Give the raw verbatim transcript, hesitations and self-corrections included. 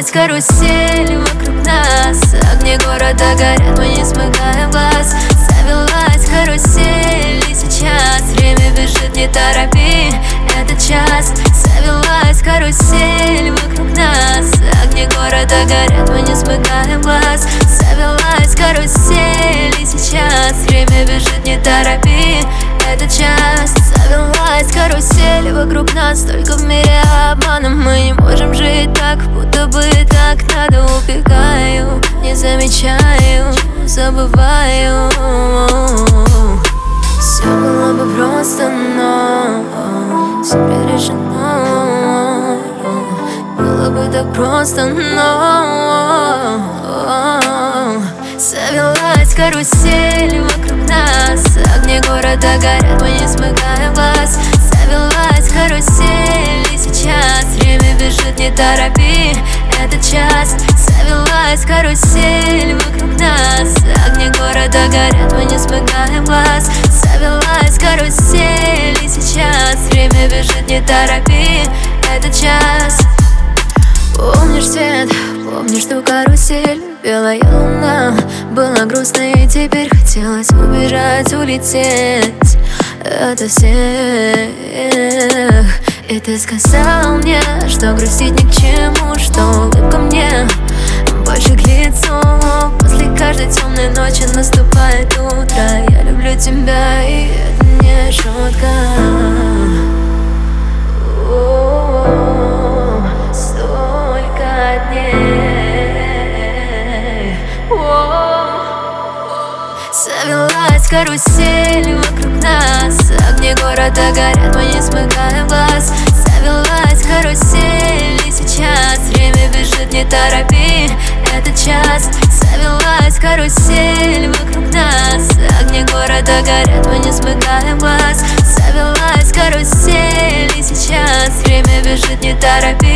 Завелась карусель вокруг нас, огни города горят, мы не смыкаем глаз. Завелась карусель, и сейчас время бежит, не торопи этот час. Завелась карусель вокруг нас, огни города горят, мы не смыкаем глаз. Завелась карусель, и сейчас время бежит, не торопи этот час. Завелась карусель вокруг нас, только в мире обманом мы не можем жить так, будто бы так надо. Убегаю, не замечаю, забываю. Все было бы просто, но все пережено. Было бы так просто, но завелась карусель вокруг нас, огни города горят, мы не смыкаем глаз. Завелась карусель, и сейчас время бежит, не торопи этот час. Завелась карусель вокруг нас, огни города горят, мы не смыкаем глаз. Завелась карусель, и сейчас время бежит, не торопи этот час. Помнишь свет, помнишь ту карусель, белая луна, было грустно и теперь хотелось убежать, улететь ото всех. И ты сказал мне, что грустить ни к чему, что улыбка мне больше к лицу. После каждой темной ночи наступает утро. Я люблю тебя, и это не шутка. Завелась карусель вокруг нас, огни города горят, мы не смыкаем глаз. Завелась карусель, и сейчас время бежит, не торопи этот час. Завелась карусель вокруг нас, огни города горят, мы не смыкаем глаз. Завелась карусель, и сейчас время бежит, не торопи